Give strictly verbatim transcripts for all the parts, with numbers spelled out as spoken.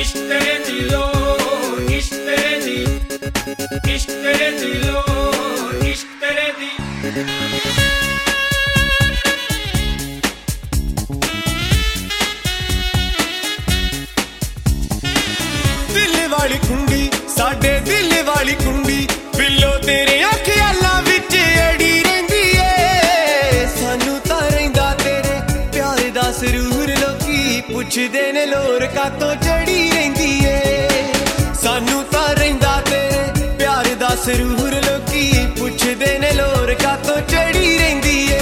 वाली कुंडी साडे दिल वाली कुंडी बिल्लो तेरे ख्यालां विच अड़ी रहिंदी ए सानू तां रहिंदा तेरे प्यार दा सरूर लोकी पुछदे ने लोर कातों चढ़ी रहिंदी ए सानू तां रहिंदा तेरे प्यार दा सरूर लोकी पुछदे ने लोर कातों चढ़ी रहिंदी ए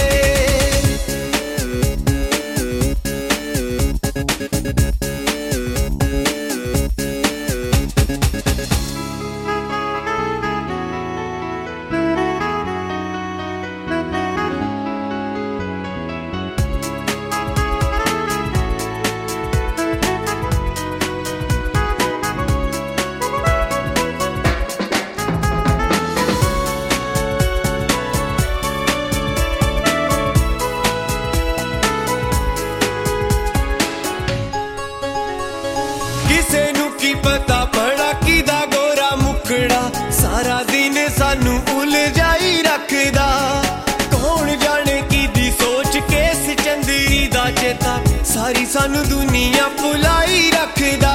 पता पड़ा किदा गोरा मुखड़ा सारा दिन सानू उलझाई रखदा कौन जाने किदी सोच केस चंदरी दा चेता सारी सानू दुनिया भुलाई रखदा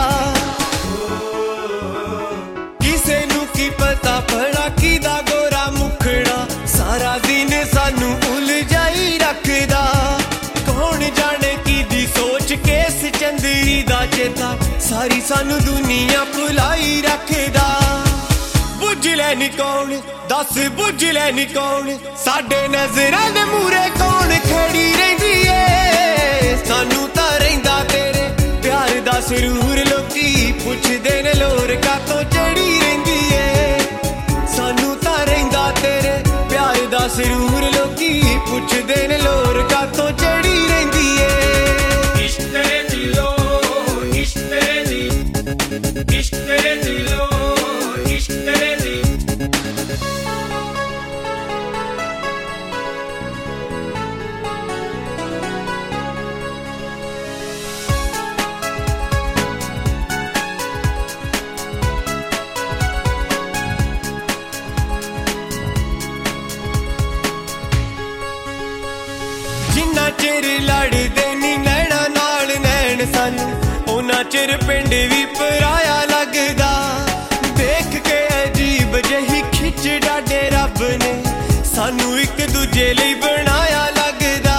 किसे नू की पता पड़ा किदा गोरा मुखड़ा सारा दिन सानू उलझाई रखदा कौन जाने किदी सोच केस चंदरी दा चेता सारी सानू दुनिया भुलाई रखदा बुझ लैनी कौन दस बुझ लैनी कौन साडे नजरां दे मूरे कौन खड़ी रहिंदी ए सानू तां रहिंदा तेरे प्यार दा सरूर लोकी पुछदे ने लोर कातों चढ़ी रहिंदी ए सानू तां रहिंदा तेरे प्यार दा सरूर लोकी पुछदे ने लोर कातों चढ़ी रहिंदी ए जिन्ना चिर लड़दे नी नैना नाल नैन सानू उन्ना चिर पिंड भी पराया लगदा देख के अजीब जही खिच डाडे रब ने सानू एक दूजे लई बनाया लगदा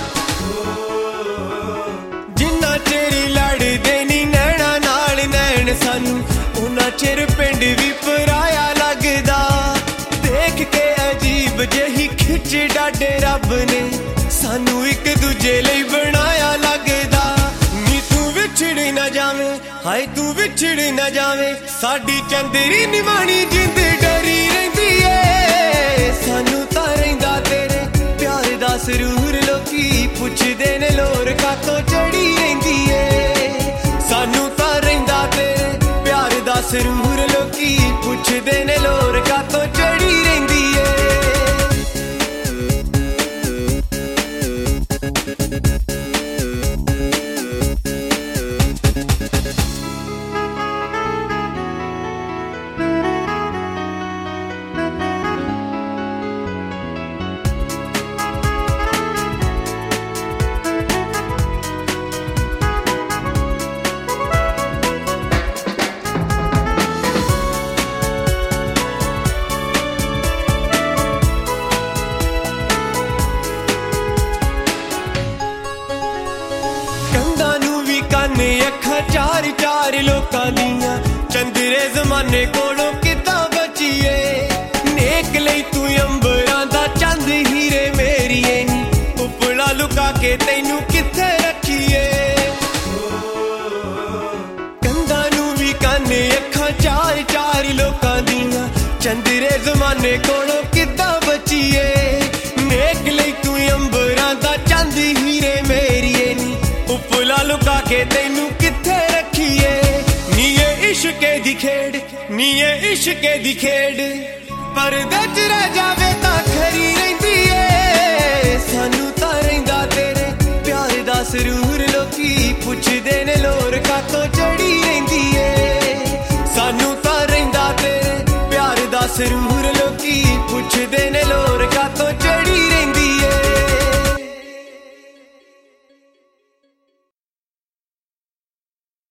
जिन्ना चिर लड़दे नी नैना नाल नैन सानू उन्ना चिर पिंड भी पराया लगदा देख के अजीब जही खिच डाडे रब ने सानू एक दूजे लई बनाया लगदा नी तू विछड़ न जावे हाय तू विछड़ न जावे साडी चंदरी निवाणी जिंद डरी रहिंदी ए सानू तां रहिंदा तेरे प्यार दा सरूर लोकी पुछदे ने लोर कातों चढ़ी रहिंदी ए सानू तां रहिंदा तेरे प्यार दा सरूर लोकी पुछदे ने लोर कातों चढ़ी रहिंदी ए अखा चार चार लोकां दियां चंदरे जमाने कोलों कितां बचीए नेक लई तू अंबरां दा चंद हीरे मेरीए नी उपला लुका के तैनू किथे रखीए कंधां नू भी काने अखा चार चार लोकां दियां चंदरे जमाने कोलों कितां बचीए नेक लई तू अंबरां दा चंद हीरे मेरीए नी उपला लुका के तैनू किथे रखीए नी ये इश्के दी खेड़ नी ये इश्के दी खेड़ परदे च रह जावे तां खरी रहिंदी ए सानू तां रहिंदा तेरे प्यार दा सरूर लोकी पुछदे ने लोर कातों चढ़ी रहिंदी ए ਸਰੂਰ ਲੋਕੀ ਪੁੱਛਦੇ ਨੇ ਲੋਰ ਕਾਤੋਂ ਚੜੀ ਰਹਿੰਦੀ